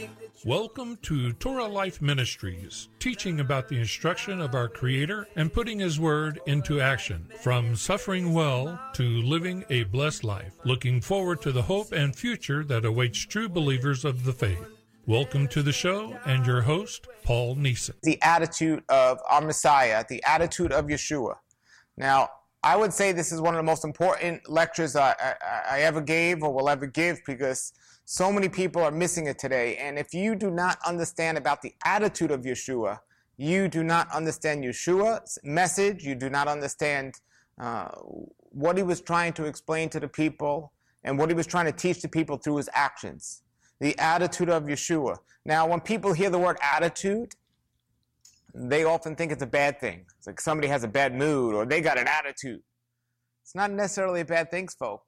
Welcome to Torah Life Ministries, teaching about the instruction of our Creator and putting His Word into action, from suffering well to living a blessed life, looking forward to the hope and future that awaits true believers of the faith. Welcome to the show and your host, Paul Neeson. The attitude of our Messiah, the attitude of Yeshua. Now, I would say this is one of the most important lectures I ever gave or will ever give, because so many people are missing it today. And if you do not understand about the attitude of Yeshua, you do not understand Yeshua's message. You do not understand what he was trying to explain to the people and what he was trying to teach the people through his actions. The attitude of Yeshua. Now, when people hear the word attitude, they often think it's a bad thing. It's like somebody has a bad mood or they got an attitude. It's not necessarily a bad thing, folks.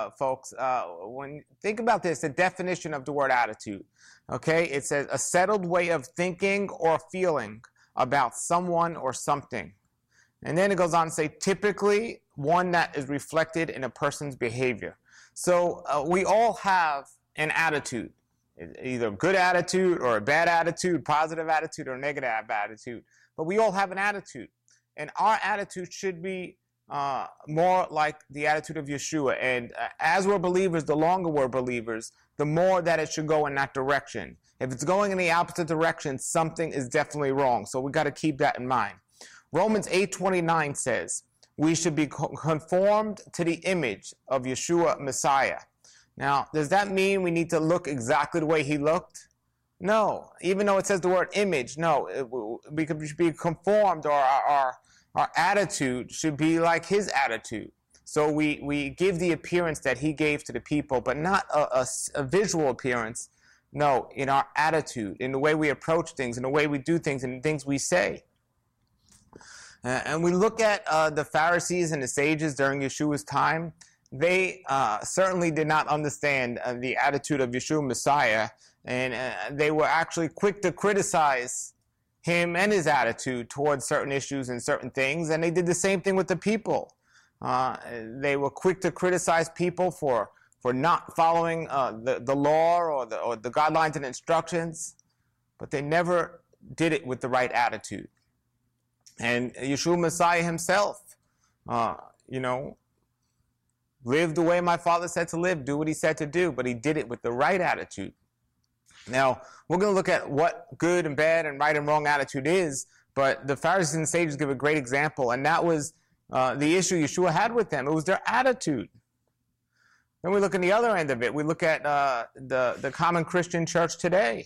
When think about this, the definition of the word attitude, okay? It says a settled way of thinking or feeling about someone or something. And then it goes on to say typically one that is reflected in a person's behavior. So we all have an attitude, either a good attitude or a bad attitude, positive attitude or negative attitude. But we all have an attitude. And our attitude should be more like the attitude of Yeshua. And as we're believers, the longer we're believers, the more that it should go in that direction. If it's going in the opposite direction, something is definitely wrong. So we got to keep that in mind. Romans 8:29 says, we should be conformed to the image of Yeshua Messiah. Now, does that mean we need to look exactly the way he looked? No. Even though it says the word image, no. We should be conformed, or our attitude should be like his attitude. So we give the appearance that he gave to the people, but not a visual appearance. No, in our attitude, in the way we approach things, in the way we do things, and the things we say. And we look at the Pharisees and the sages during Yeshua's time. They certainly did not understand the attitude of Yeshua Messiah, and they were actually quick to criticize him and his attitude towards certain issues and certain things, and they did the same thing with the people. They were quick to criticize people for not following the law or the guidelines and instructions, but they never did it with the right attitude. And Yeshua Messiah himself, lived the way my Father said to live, do what he said to do, but he did it with the right attitude. Now, we're going to look at what good and bad and right and wrong attitude is, but the Pharisees and sages give a great example, and that was the issue Yeshua had with them. It was their attitude. Then we look at the other end of it. We look at the common Christian church today.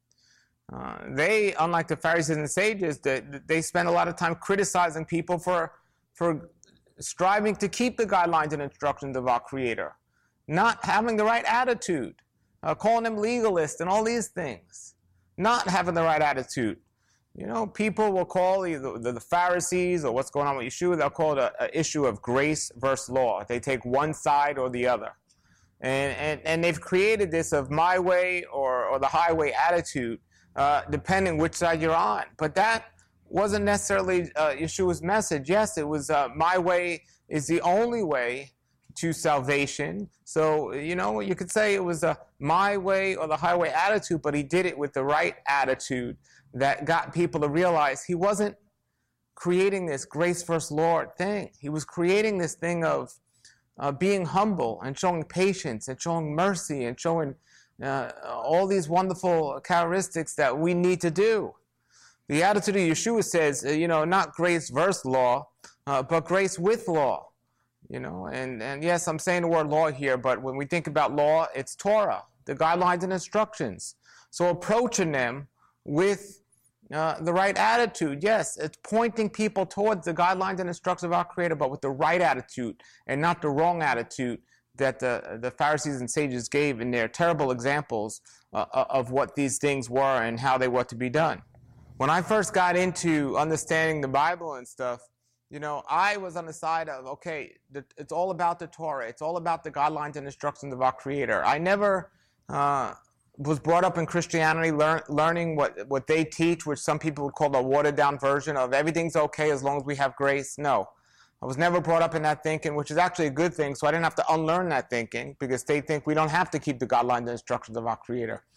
They, unlike the Pharisees and sages, they spend a lot of time criticizing people for striving to keep the guidelines and instructions of our Creator, not having the right attitude, calling them legalists and all these things, not having the right attitude. People will call either the Pharisees or what's going on with Yeshua, they'll call it an issue of grace versus law. They take one side or the other. And they've created this of my way or the highway attitude, depending which side you're on. But that wasn't necessarily Yeshua's message. Yes, it was my way is the only way to salvation. So, you could say it was a my way or the highway attitude, but he did it with the right attitude that got people to realize he wasn't creating this grace versus law thing. He was creating this thing of being humble and showing patience and showing mercy and showing all these wonderful characteristics that we need to do. The attitude of Yeshua says, not grace versus law, but grace with law. And yes, I'm saying the word law here, but when we think about law, it's Torah, the guidelines and instructions. So approaching them with the right attitude, yes, it's pointing people towards the guidelines and instructions of our Creator, but with the right attitude and not the wrong attitude that the Pharisees and sages gave in their terrible examples of what these things were and how they were to be done. When I first got into understanding the Bible and stuff, I was on the side of, okay, it's all about the Torah. It's all about the guidelines and instructions of our Creator. I never was brought up in Christianity learning what they teach, which some people would call the watered-down version of everything's okay as long as we have grace. No. I was never brought up in that thinking, which is actually a good thing, so I didn't have to unlearn that thinking because they think we don't have to keep the guidelines and instructions of our Creator.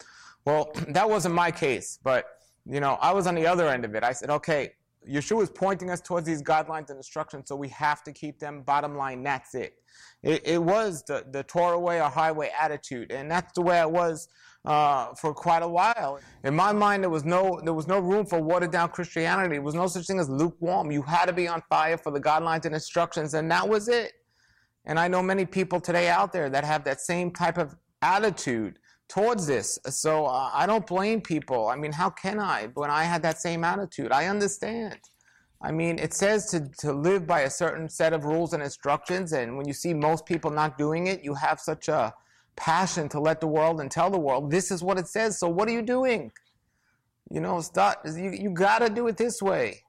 Well, that wasn't my case, but, I was on the other end of it. I said, okay, Yeshua is pointing us towards these guidelines and instructions, so we have to keep them. Bottom line, that's it. It was the Torah way or highway attitude, and that's the way I was for quite a while. In my mind, there was no room for watered down Christianity. There was no such thing as lukewarm. You had to be on fire for the guidelines and instructions, and that was it. And I know many people today out there that have that same type of attitude towards this. So I don't blame people. I mean, how can I when I had that same attitude? I understand. I mean, it says to live by a certain set of rules and instructions, and when you see most people not doing it, you have such a passion to let the world and tell the world, this is what it says, so what are you doing? You got to do it this way.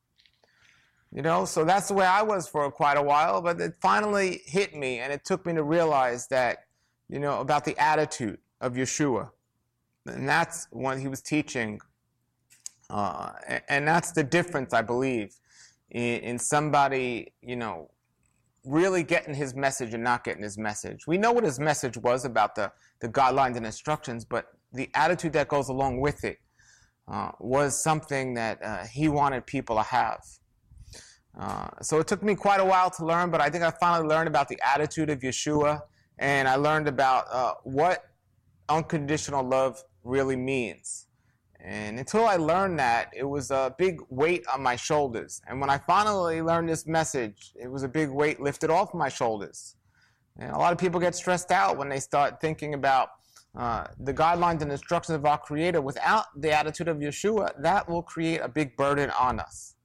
So that's the way I was for quite a while, but it finally hit me, and it took me to realize that, about the attitude of Yeshua. And that's what he was teaching. And that's the difference, I believe, in somebody, really getting his message and not getting his message. We know what his message was about the guidelines and instructions, but the attitude that goes along with it was something that he wanted people to have. So it took me quite a while to learn, but I think I finally learned about the attitude of Yeshua, and I learned about what unconditional love really means. And until I learned that, it was a big weight on my shoulders. And when I finally learned this message, it was a big weight lifted off my shoulders. And a lot of people get stressed out when they start thinking about the guidelines and instructions of our Creator. Without the attitude of Yeshua, that will create a big burden on us.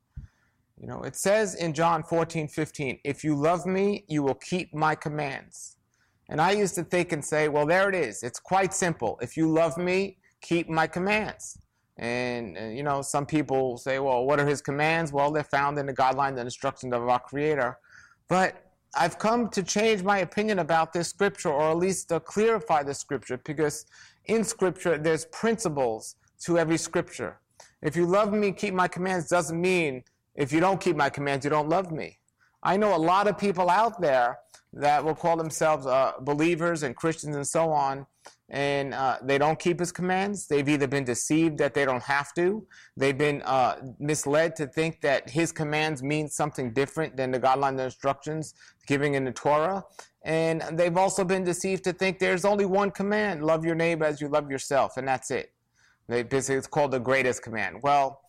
It says in John 14:15, if you love me, you will keep my commands. And I used to think and say, well, there it is. It's quite simple. If you love me, keep my commands. And, some people say, well, what are his commands? Well, they're found in the guidelines and instructions of our Creator. But I've come to change my opinion about this scripture, or at least to clarify the scripture, because in scripture, there's principles to every scripture. If you love me, keep my commands doesn't mean if you don't keep my commands, you don't love me. I know a lot of people out there that will call themselves believers and Christians and so on, and they don't keep his commands. They've either been deceived that they don't have to. They've been misled to think that his commands mean something different than the guidelines and instructions given in the Torah. And they've also been deceived to think there's only one command, love your neighbor as you love yourself, and that's it. It's called the greatest command. Well,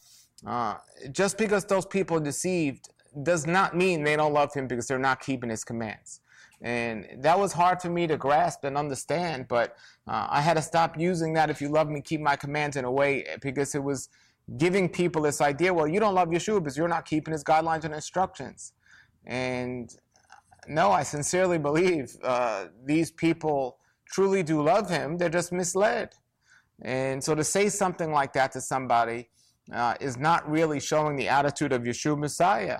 just because those people are deceived does not mean they don't love him because they're not keeping his commands. And that was hard for me to grasp and understand, but I had to stop using that, if you love me, keep my commands, in a way, because it was giving people this idea, well, you don't love Yeshua because you're not keeping his guidelines and instructions. And no, I sincerely believe these people truly do love him. They're just misled. And so to say something like that to somebody is not really showing the attitude of Yeshua Messiah.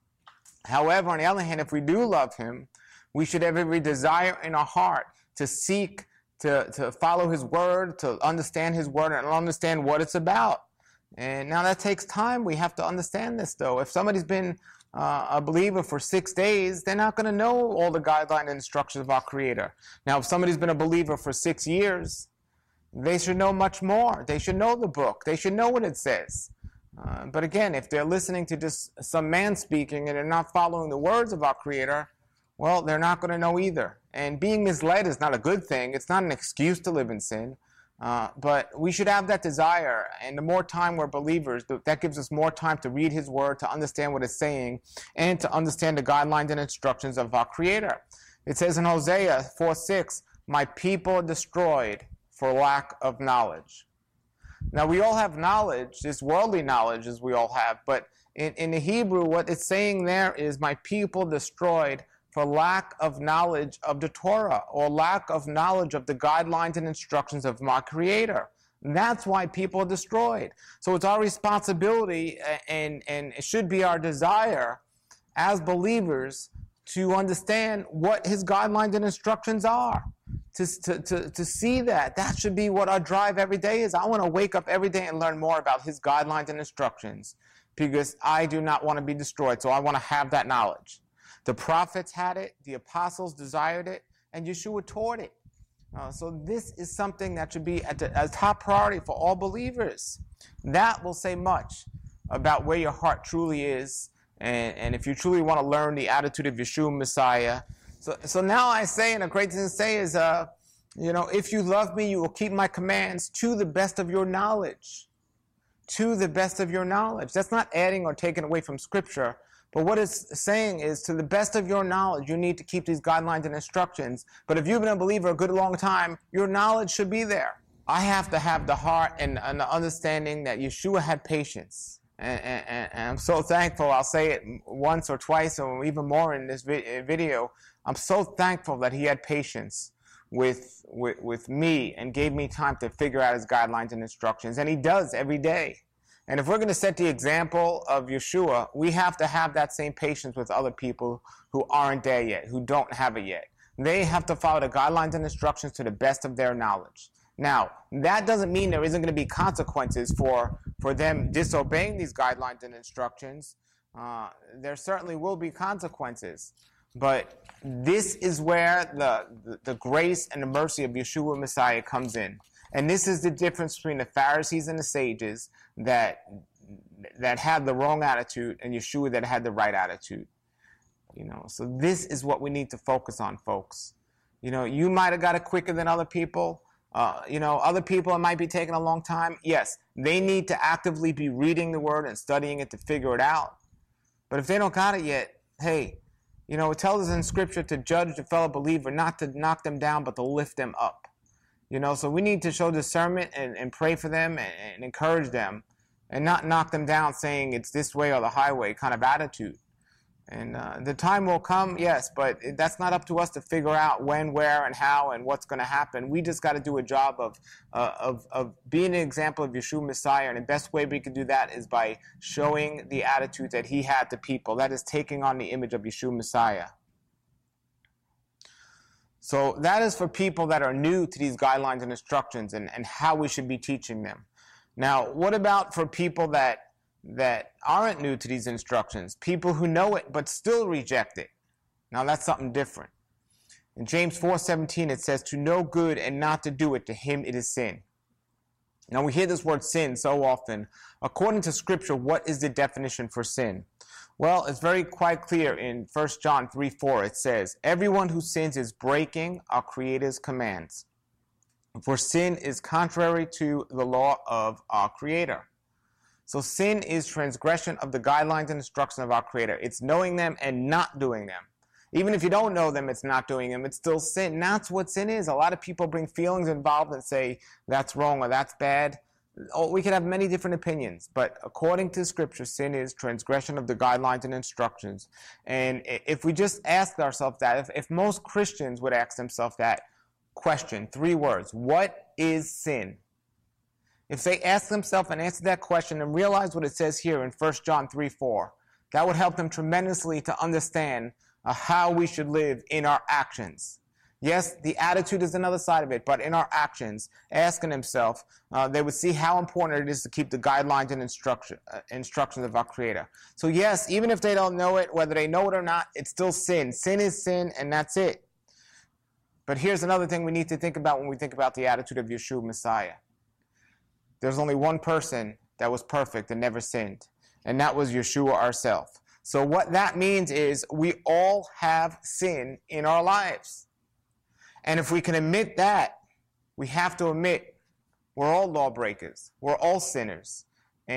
However, on the other hand, if we do love him, we should have every desire in our heart to seek to follow his word, to understand his word, and understand what it's about. And now that takes time. We have to understand this, though. If somebody's been a believer for 6 days, they're not going to know all the guidelines and instructions of our Creator. Now, if somebody's been a believer for 6 years, they should know much more. They should know the book. They should know what it says. But again, if they're listening to just some man speaking and they're not following the words of our Creator, well, they're not going to know either. And being misled is not a good thing. It's not an excuse to live in sin. But we should have that desire. And the more time we're believers, that gives us more time to read his word, to understand what it's saying, and to understand the guidelines and instructions of our Creator. It says in Hosea 4:6, my people are destroyed for lack of knowledge. Now, we all have knowledge, this worldly knowledge as we all have, but in the Hebrew, what it's saying there is my people destroyed for lack of knowledge of the Torah, or lack of knowledge of the guidelines and instructions of my Creator. And that's why people are destroyed. So it's our responsibility, and it should be our desire as believers to understand what his guidelines and instructions are. To see that. That should be what our drive every day is. I want to wake up every day and learn more about his guidelines and instructions, because I do not want to be destroyed, so I want to have that knowledge. The prophets had it, the apostles desired it, and Yeshua taught it. So this is something that should be at a top priority for all believers. That will say much about where your heart truly is, and if you truly want to learn the attitude of Yeshua Messiah. So now I say, and a great thing to say is, if you love me, you will keep my commands to the best of your knowledge. To the best of your knowledge. That's not adding or taking away from Scripture. But what it's saying is, to the best of your knowledge, you need to keep these guidelines and instructions. But if you've been a believer a good long time, your knowledge should be there. I have to have the heart and the understanding that Yeshua had patience. And I'm so thankful. I'll say it once or twice or even more in this video. I'm so thankful that he had patience with me and gave me time to figure out his guidelines and instructions. And he does every day. And if we're going to set the example of Yeshua, we have to have that same patience with other people who aren't there yet, who don't have it yet. They have to follow the guidelines and instructions to the best of their knowledge. Now, that doesn't mean there isn't going to be consequences for them disobeying these guidelines and instructions. There certainly will be consequences. But this is where the grace and the mercy of Yeshua Messiah comes in. And this is the difference between the Pharisees and the sages that had the wrong attitude and Yeshua that had the right attitude. So this is what we need to focus on, folks. You might have got it quicker than other people. Other people, it might be taking a long time. Yes, they need to actively be reading the Word and studying it to figure it out. But if they don't got it yet, hey, it tells us in Scripture to judge the fellow believer, not to knock them down, but to lift them up. So we need to show discernment and pray for them and encourage them and not knock them down saying it's this way or the highway kind of attitude. And the time will come, yes, but that's not up to us to figure out when, where, and how, and what's going to happen. We just got to do a job of being an example of Yeshua Messiah, and the best way we can do that is by showing the attitude that he had to people. That is taking on the image of Yeshua Messiah. So that is for people that are new to these guidelines and instructions and how we should be teaching them. Now, what about for people that aren't new to these instructions, people who know it but still reject it? Now, that's something different. In James 4:17, it says, to know good and not to do it, to him it is sin. Now, we hear this word sin so often. According to Scripture, what is the definition for sin? Well, it's very quite clear in 1 John 3:4. It says, everyone who sins is breaking our Creator's commands. For sin is contrary to the law of our Creator. So sin is transgression of the guidelines and instructions of our Creator. It's knowing them and not doing them. Even if you don't know them, it's not doing them. It's still sin. And that's what sin is. A lot of people bring feelings involved and say that's wrong or that's bad. We can have many different opinions, but according to Scripture, sin is transgression of the guidelines and instructions. And if we just ask ourselves that, if most Christians would ask themselves that question, 3 words, what is sin? If they ask themselves and answer that question and realize what it says here in 1 John 3:4, that would help them tremendously to understand how we should live in our actions. Yes, the attitude is another side of it, but in our actions, asking themselves, they would see how important it is to keep the guidelines and instructions of our Creator. So yes, even if they don't know it, whether they know it or not, it's still sin. Sin is sin, and that's it. But here's another thing we need to think about when we think about the attitude of Yeshua Messiah. There's only one person that was perfect and never sinned, and that was Yeshua ourselves. So what that means is we all have sin in our lives. And if we can admit that, we have to admit we're all lawbreakers. We're all sinners.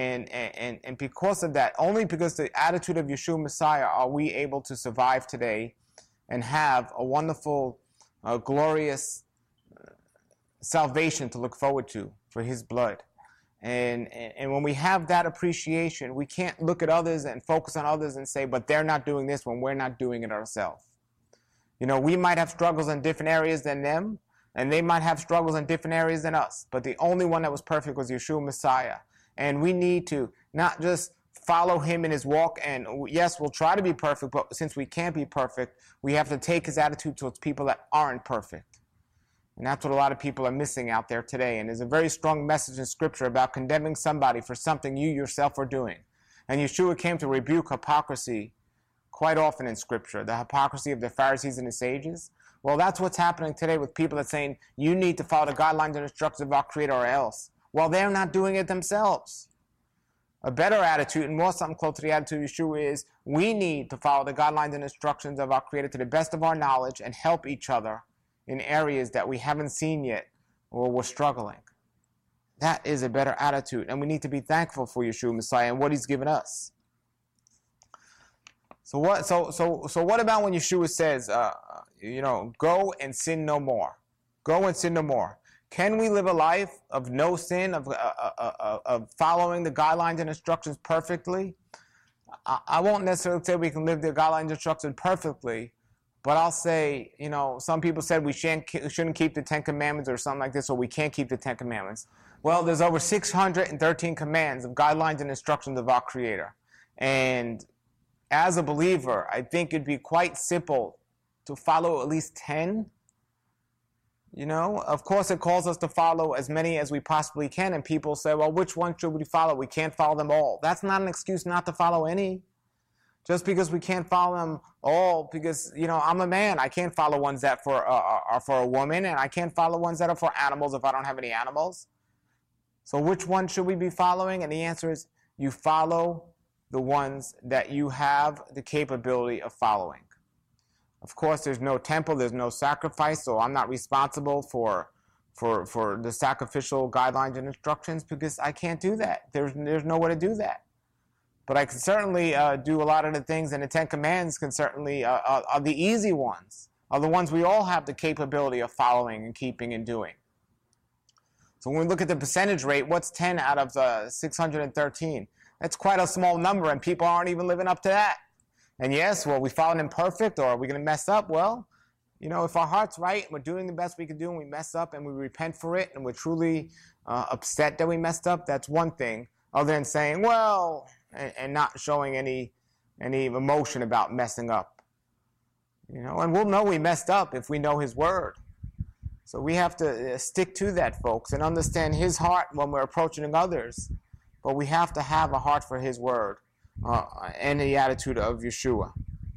And because of that, only because the attitude of Yeshua Messiah are we able to survive today and have a wonderful, glorious salvation to look forward to for his blood. And when we have that appreciation, we can't look at others and focus on others and say, but they're not doing this when we're not doing it ourselves. We might have struggles in different areas than them, and they might have struggles in different areas than us. But the only one that was perfect was Yeshua Messiah. And we need to not just follow him in his walk. And yes, we'll try to be perfect, but since we can't be perfect, we have to take his attitude towards people that aren't perfect. And that's what a lot of people are missing out there today. And there's a very strong message in Scripture about condemning somebody for something you yourself are doing. And Yeshua came to rebuke hypocrisy quite often in Scripture, the hypocrisy of the Pharisees and the sages. Well, that's what's happening today with people that are saying, you need to follow the guidelines and instructions of our Creator or else. Well, they're not doing it themselves. A better attitude, and more something close to the attitude of Yeshua, is we need to follow the guidelines and instructions of our Creator to the best of our knowledge and help each other in areas that we haven't seen yet or we're struggling. That is a better attitude, and we need to be thankful for Yeshua Messiah and what He's given us. So what about when Yeshua says, go and sin no more? Go and sin no more. Can we live a life of no sin, of following the guidelines and instructions perfectly? I won't necessarily say we can live the guidelines and instructions perfectly, but I'll say, some people said we shouldn't keep the 10 Commandments or something like this, or we can't keep the 10 Commandments. Well, there's over 613 commands of guidelines and instructions of our Creator. And as a believer, I think it'd be quite simple to follow at least 10. Of course, it calls us to follow as many as we possibly can. And people say, well, which one should we follow? We can't follow them all. That's not an excuse not to follow any. Just because we can't follow them all, because, I'm a man. I can't follow ones that are for a woman, and I can't follow ones that are for animals if I don't have any animals. So which one should we be following? And the answer is you follow the ones that you have the capability of following. Of course, there's no temple, there's no sacrifice, so I'm not responsible for the sacrificial guidelines and instructions because I can't do that. There's no way to do that. But I can certainly do a lot of the things, and the 10 Commandments can certainly are the easy ones, are the ones we all have the capability of following and keeping and doing. So when we look at the percentage rate, what's 10 out of 613? That's quite a small number, and people aren't even living up to that. And yes, well, we followed imperfect, or are we going to mess up? Well, if our heart's right, and we're doing the best we can do, and we mess up, and we repent for it, and we're truly upset that we messed up, that's one thing, other than saying, well, and not showing any emotion about messing up. And we'll know we messed up if we know His Word. So we have to stick to that, folks, and understand His heart when we're approaching others. But we have to have a heart for His Word. And the attitude of Yeshua.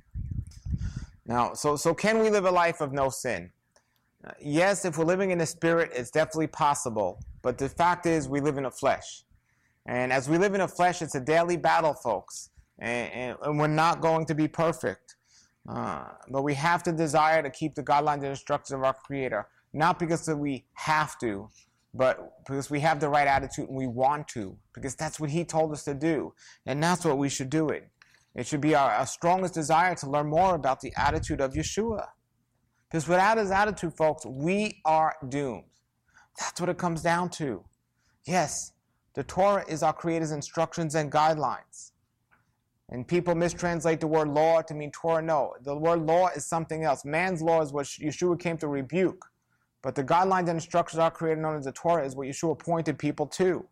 Now, so can we live a life of no sin? Yes, if we're living in the Spirit, it's definitely possible. But the fact is, we live in the flesh. And as we live in the flesh, it's a daily battle, folks. And we're not going to be perfect. But we have to desire to keep the guidelines and instructions of our Creator. Not because we have to, but because we have the right attitude and we want to, because that's what He told us to do, and that's what we should do it. It should be our strongest desire to learn more about the attitude of Yeshua. Because without His attitude, folks, we are doomed. That's what it comes down to. Yes, the Torah is our Creator's instructions and guidelines. And people mistranslate the word law to mean Torah. No, the word law is something else. Man's law is what Yeshua came to rebuke. But the guidelines and instructions of our Creator, known as the Torah, is what Yeshua pointed people to.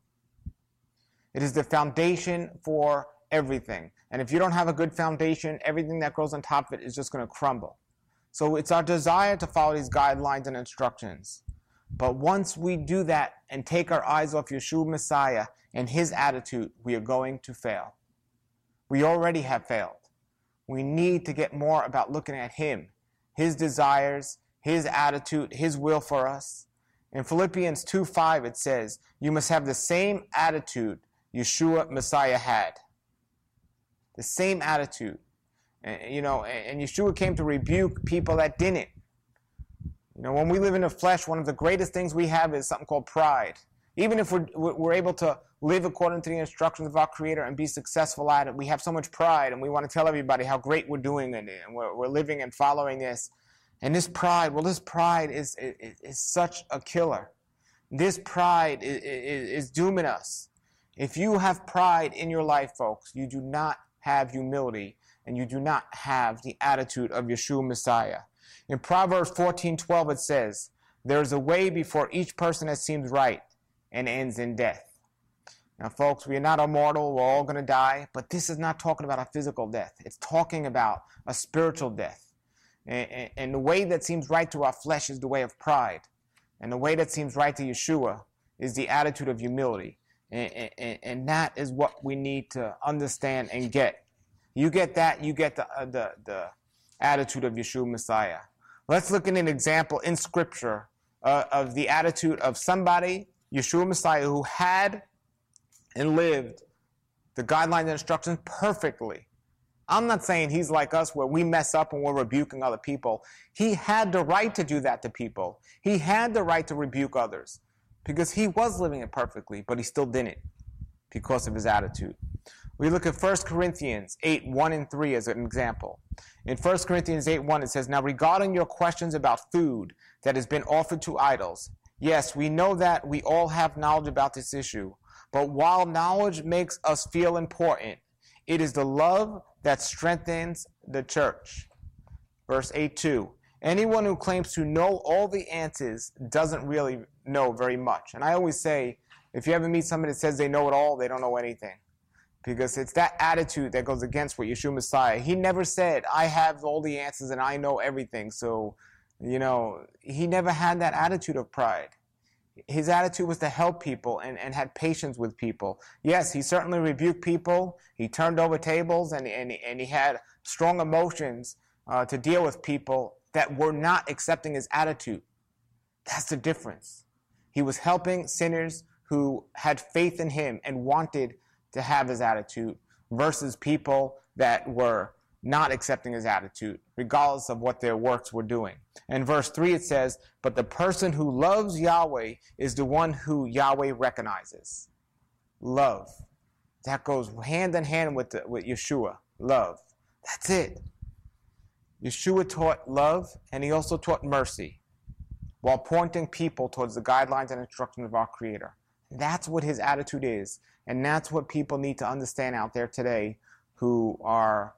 It is the foundation for everything. And if you don't have a good foundation, everything that grows on top of it is just going to crumble. So it's our desire to follow these guidelines and instructions. But once we do that and take our eyes off Yeshua Messiah and His attitude, we are going to fail. We already have failed. We need to get more about looking at Him, His desires, His attitude, His will for us. In Philippians 2:5 it says, you must have the same attitude Yeshua Messiah had. The same attitude. And Yeshua came to rebuke people that didn't. When we live in the flesh, one of the greatest things we have is something called pride. Even if we're able to live according to the instructions of our Creator and be successful at it, we have so much pride, and we want to tell everybody how great we're doing it, and we're living and following this. And this pride is such a killer. This pride is dooming us. If you have pride in your life, folks, you do not have humility, and you do not have the attitude of Yeshua Messiah. In Proverbs 14:12 it says, there is a way before each person that seems right and ends in death. Now, folks, we are not immortal. We're all going to die. But this is not talking about a physical death. It's talking about a spiritual death. And the way that seems right to our flesh is the way of pride. And the way that seems right to Yeshua is the attitude of humility. And that is what we need to understand and get. You get that, you get the attitude of Yeshua Messiah. Let's look at an example in Scripture of the attitude of somebody, Yeshua Messiah, who had and lived the guidelines and instructions perfectly. I'm not saying he's like us where we mess up and we're rebuking other people. He had the right to do that to people. He had the right to rebuke others because he was living it perfectly, but he still didn't because of his attitude. We look at 1 Corinthians 8:1-3 as an example. In 1 Corinthians 8:1 it says, "Now regarding your questions about food that has been offered to idols, yes, we know that we all have knowledge about this issue. But while knowledge makes us feel important, it is the love that strengthens the church." Verse 8:2, "Anyone who claims to know all the answers doesn't really know very much." And I always say, if you ever meet somebody that says they know it all, they don't know anything. Because it's that attitude that goes against what Yeshua Messiah. He never said, I have all the answers and I know everything. So, he never had that attitude of pride. His attitude was to help people and had patience with people. Yes, he certainly rebuked people. He turned over tables and he had strong emotions to deal with people that were not accepting his attitude. That's the difference. He was helping sinners who had faith in him and wanted to have his attitude versus people that were not accepting his attitude, regardless of what their works were doing. In verse 3 it says, "But the person who loves Yahweh is the one who Yahweh recognizes." Love. That goes hand in hand with Yeshua. Love. That's it. Yeshua taught love, and he also taught mercy, while pointing people towards the guidelines and instructions of our Creator. That's what his attitude is, and that's what people need to understand out there today who are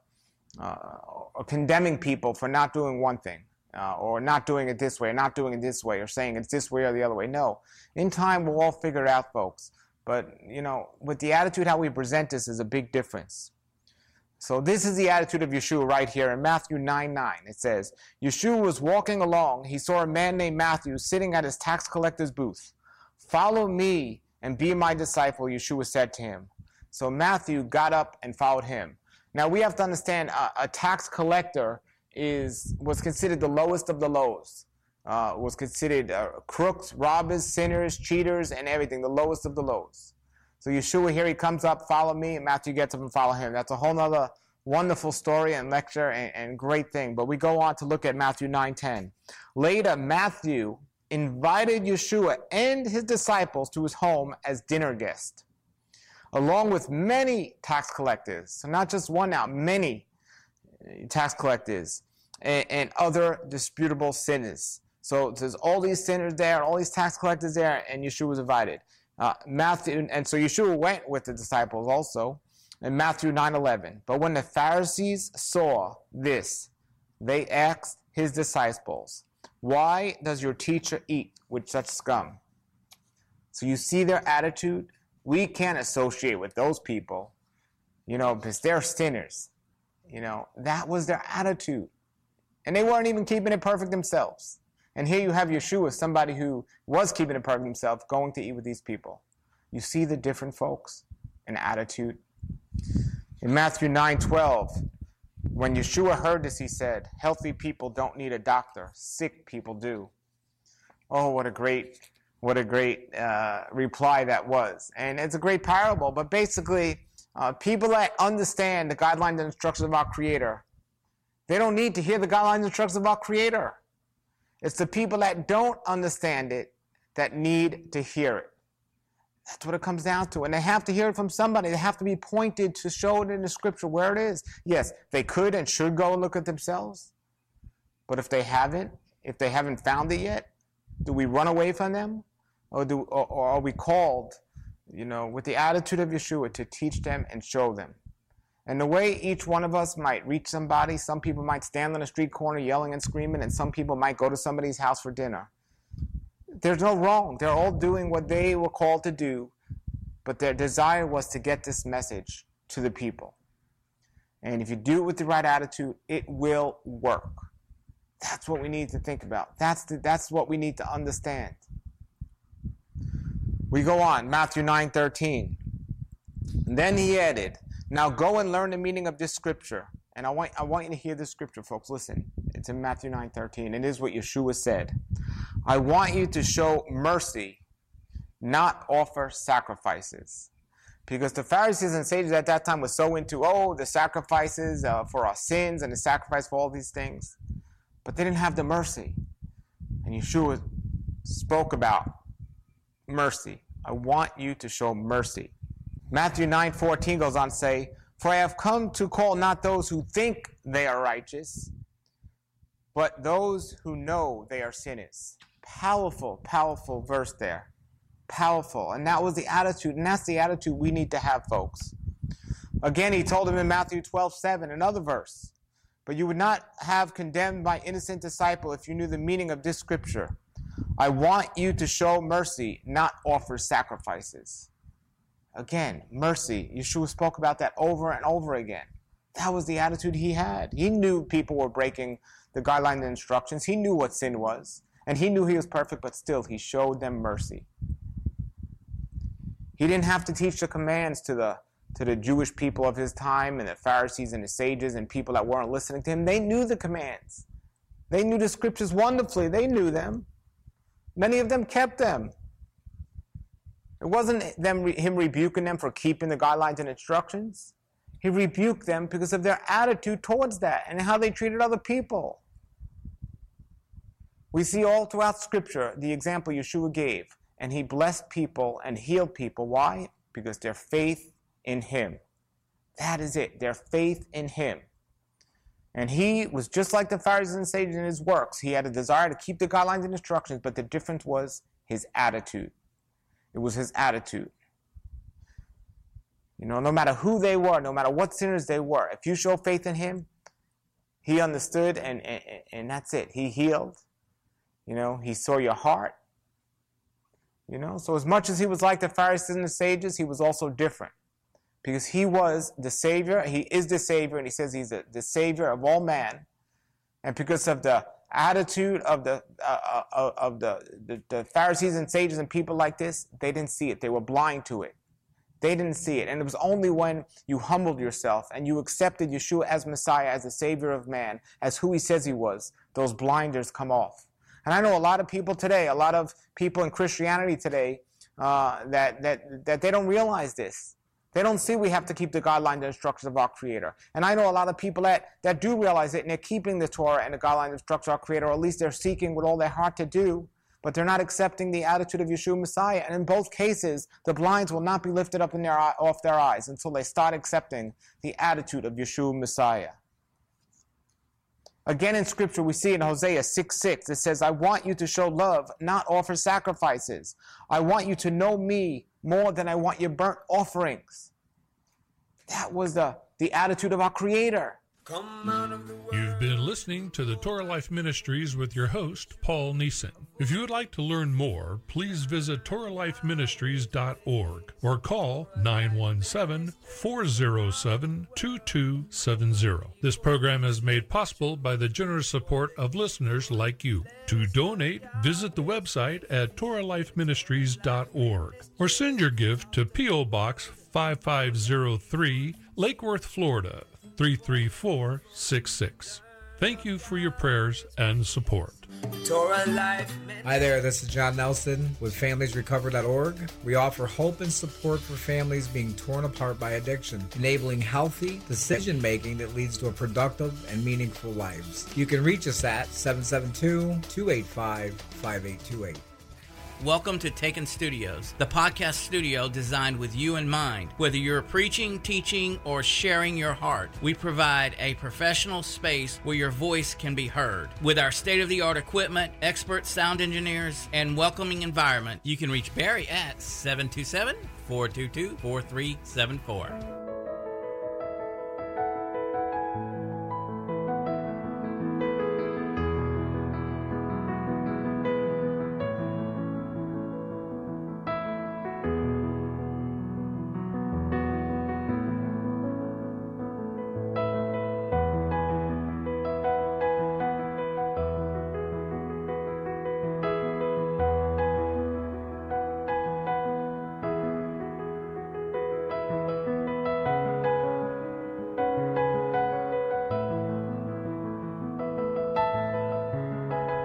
condemning people for not doing one thing, or not doing it this way, or not doing it this way, or saying it's this way or the other way. No. In time, we'll all figure it out, folks. But, with the attitude how we present this is a big difference. So this is the attitude of Yeshua right here in Matthew 9:9. It says, "Yeshua was walking along. He saw a man named Matthew sitting at his tax collector's booth. 'Follow me and be my disciple,' Yeshua said to him. So Matthew got up and followed him." Now we have to understand a tax collector was considered the lowest of the lows. Was considered crooks, robbers, sinners, cheaters, and everything, the lowest of the lows. So Yeshua here, he comes up, "Follow me," and Matthew gets up and follow him. That's a whole nother wonderful story and lecture and great thing. But we go on to look at Matthew 9:10. Later, Matthew invited Yeshua and his disciples to his home as dinner guests, along with many tax collectors. So not just one now, many tax collectors and other disputable sinners. So there's all these sinners there, all these tax collectors there, and Yeshua was invited. So Yeshua went with the disciples also in Matthew 9:11. "But when the Pharisees saw this, they asked his disciples, 'Why does your teacher eat with such scum?'" So you see their attitude. We can't associate with those people, because they're sinners. That was their attitude. And they weren't even keeping it perfect themselves. And here you have Yeshua, somebody who was keeping it perfect himself, going to eat with these people. You see the different folks in attitude. In Matthew 9:12, when Yeshua heard this, he said, "Healthy people don't need a doctor, sick people do." Oh, what a great reply that was. And it's a great parable, but basically, people that understand the guidelines and instructions of our Creator, they don't need to hear the guidelines and instructions of our Creator. It's the people that don't understand it that need to hear it. That's what it comes down to. And they have to hear it from somebody. They have to be pointed to show it in the Scripture where it is. Yes, they could and should go and look at themselves. But if they haven't found it yet, do we run away from them? Or are we called, with the attitude of Yeshua to teach them and show them? And the way each one of us might reach somebody, some people might stand on a street corner yelling and screaming, and some people might go to somebody's house for dinner. There's no wrong. They're all doing what they were called to do, but their desire was to get this message to the people. And if you do it with the right attitude, it will work. That's what we need to think about. That's what we need to understand. We go on, Matthew 9:13. And then he added, Now go and learn the meaning of this scripture. And I want you to hear this scripture, folks. Listen, it's in Matthew 9:13. It is what Yeshua said. I want you to show mercy, not offer sacrifices. Because the Pharisees and sages at that time were so into, the sacrifices for our sins and the sacrifice for all these things. But they didn't have the mercy. And Yeshua spoke about mercy. I want you to show mercy. Matthew 9:14 goes on to say, for I have come to call not those who think they are righteous, but those who know they are sinners. Powerful, powerful verse there. Powerful. And that was the attitude, and that's the attitude we need to have, folks. Again, he told them in Matthew 12:7, another verse, but you would not have condemned my innocent disciple if you knew the meaning of this scripture. I want you to show mercy, not offer sacrifices. Again, mercy. Yeshua spoke about that over and over again. That was the attitude he had. He knew people were breaking the guidelines and instructions. He knew what sin was. And he knew he was perfect, but still he showed them mercy. He didn't have to teach the commands to the Jewish people of his time and the Pharisees and the sages and people that weren't listening to him. They knew the commands. They knew the scriptures wonderfully. They knew them. Many of them kept them. It wasn't him rebuking them for keeping the guidelines and instructions. He rebuked them because of their attitude towards that and how they treated other people. We see all throughout Scripture the example Yeshua gave. And he blessed people and healed people. Why? Because their faith in him. That is it. Their faith in him. And he was just like the Pharisees and sages in his works. He had a desire to keep the guidelines and instructions, but the difference was his attitude. It was his attitude. No matter who they were, no matter what sinners they were, if you show faith in him, he understood and that's it. He healed. He saw your heart. So as much as he was like the Pharisees and the sages, he was also different. Because he was the Savior, he is the Savior, and he says he's the Savior of all man. And because of the attitude of the Pharisees and sages and people like this, they didn't see it. They were blind to it. They didn't see it. And it was only when you humbled yourself and you accepted Yeshua as Messiah, as the Savior of man, as who he says he was, those blinders come off. And I know a lot of people today, a lot of people in Christianity today, that they don't realize this. They don't see we have to keep the guidelines and instructions of our Creator. And I know a lot of people that do realize it, and they're keeping the Torah and the guidelines and instructions of our Creator, or at least they're seeking with all their heart to do, but they're not accepting the attitude of Yeshua Messiah. And in both cases, the blinds will not be lifted up off their eyes until they start accepting the attitude of Yeshua Messiah. Again in Scripture, we see in Hosea 6:6, it says, I want you to show love, not offer sacrifices. I want you to know me more than I want your burnt offerings. That was the attitude of our Creator. You've been listening to the Torah Life Ministries with your host, Paul Neeson. If you would like to learn more, please visit TorahLifeMinistries.org or call 917-407-2270. This program is made possible by the generous support of listeners like you. To donate, visit the website at TorahLifeMinistries.org or send your gift to P.O. Box 5503, Lake Worth, Florida 33466. Thank you for your prayers and support. Hi there, this is John Nelson with FamiliesRecover.org. We offer hope and support for families being torn apart by addiction, enabling healthy decision-making that leads to a productive and meaningful lives. You can reach us at 772-285-5828. Welcome to Taken Studios, the podcast studio designed with you in mind. Whether you're preaching, teaching, or sharing your heart, we provide a professional space where your voice can be heard. With our state-of-the-art equipment, expert sound engineers, and welcoming environment, you can reach Barry at 727-422-4374.